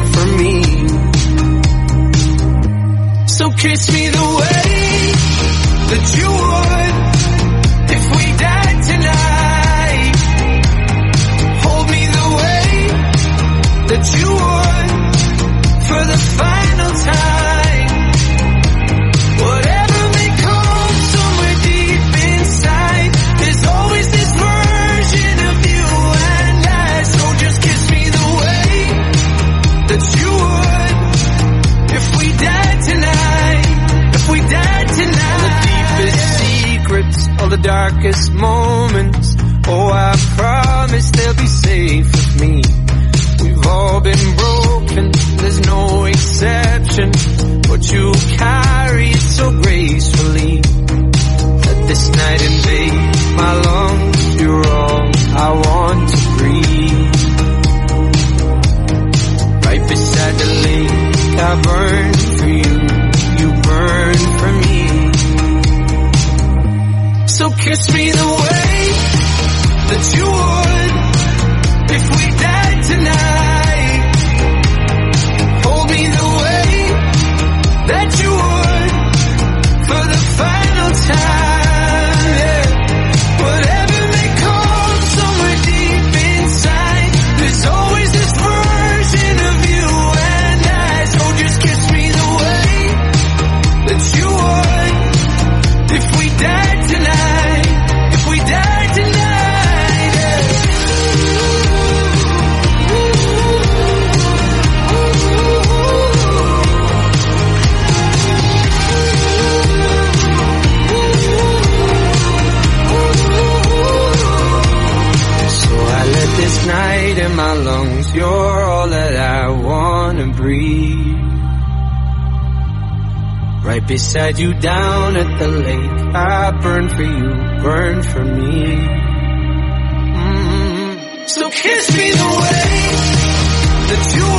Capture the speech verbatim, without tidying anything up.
for me. So kiss me the way that you would if we died tonight. Hold me the way that you would for the final time. Whatever may come somewhere deep inside, there's always this version of you and I. So just kiss me the way that you would if we died tonight. If we died tonight. The deepest secrets, all the darkest moments, oh, I promise they'll be safe with me. We've all been broken, there's no exception, but you carry it so gracefully. Let this night invade my lungs, you're all I want to breathe. Right beside the lake, I burn for you, you burn for me. So kiss me the way that you would if we died tonight. Hold me the way that you would for the final time. Yeah. Whatever may come somewhere deep inside, there's always this version of you and I. So just kiss me the way that you would if we died tonight. If we died tonight. Yeah. So I let this night in my lungs, you're all that I wanna breathe. Right beside you down at the lake, I burn for you, burn for me. Mm-hmm. So kiss me the way that you